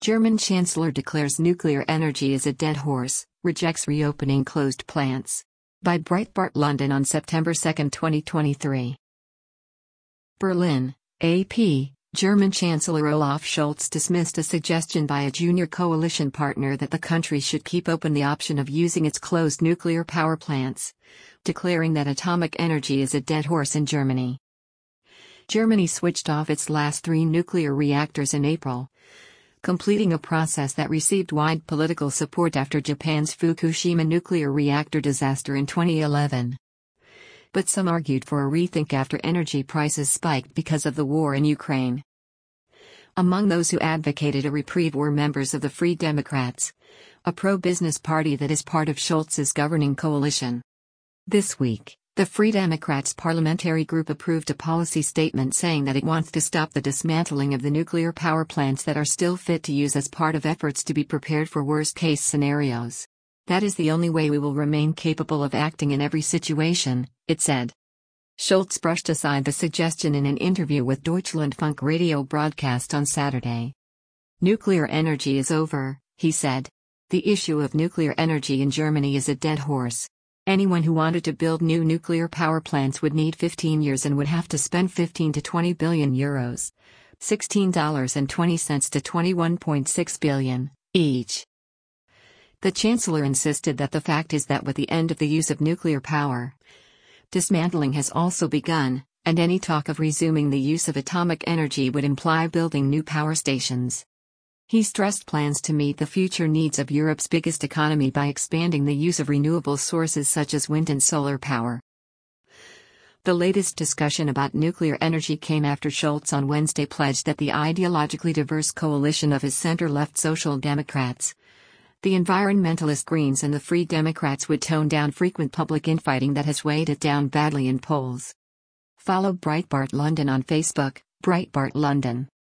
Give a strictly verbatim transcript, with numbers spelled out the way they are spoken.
German Chancellor declares nuclear energy is a dead horse, rejects reopening closed plants. By Breitbart London on September second, twenty twenty-three. Berlin, A P, German Chancellor Olaf Scholz dismissed a suggestion by a junior coalition partner that the country should keep open the option of using its closed nuclear power plants, declaring that atomic energy is a dead horse in Germany. Germany switched off its last three nuclear reactors in April, completing a process that received wide political support after Japan's Fukushima nuclear reactor disaster in twenty eleven. But some argued for a rethink after energy prices spiked because of the war in Ukraine. Among those who advocated a reprieve were members of the Free Democrats, a pro-business party that is part of Scholz's governing coalition. This week, the Free Democrats parliamentary group approved a policy statement saying that it wants to stop the dismantling of the nuclear power plants that are still fit to use as part of efforts to be prepared for worst-case scenarios. That is the only way we will remain capable of acting in every situation, it said. Scholz brushed aside the suggestion in an interview with Deutschlandfunk radio broadcast on Saturday. Nuclear energy is over, he said. The issue of nuclear energy in Germany is a dead horse. Anyone who wanted to build new nuclear power plants would need fifteen years and would have to spend fifteen to twenty billion euros, sixteen dollars and twenty cents to twenty-one point six billion, each. The Chancellor insisted that the fact is that with the end of the use of nuclear power, dismantling has also begun, and any talk of resuming the use of atomic energy would imply building new power stations. He stressed plans to meet the future needs of Europe's biggest economy by expanding the use of renewable sources such as wind and solar power. The latest discussion about nuclear energy came after Scholz on Wednesday pledged that the ideologically diverse coalition of his center-left Social Democrats, the environmentalist Greens and the Free Democrats would tone down frequent public infighting that has weighed it down badly in polls. Follow Breitbart London on Facebook, Breitbart London.